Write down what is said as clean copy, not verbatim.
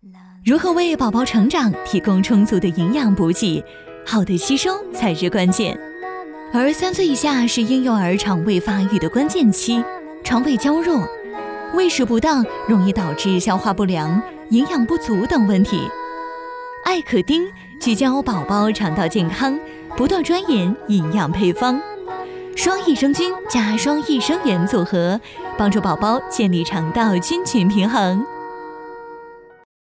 如何为宝宝成长提供充足的营养补给，好的吸收才是关键。而3岁以下是婴幼儿肠胃发育的关键期，肠胃娇弱，喂食不当容易导致消化不良、营养不足等问题。艾可丁聚焦宝宝肠道健康，不断钻研营养配方，双益生菌加双益生元组合，帮助宝宝建立肠道菌群平衡。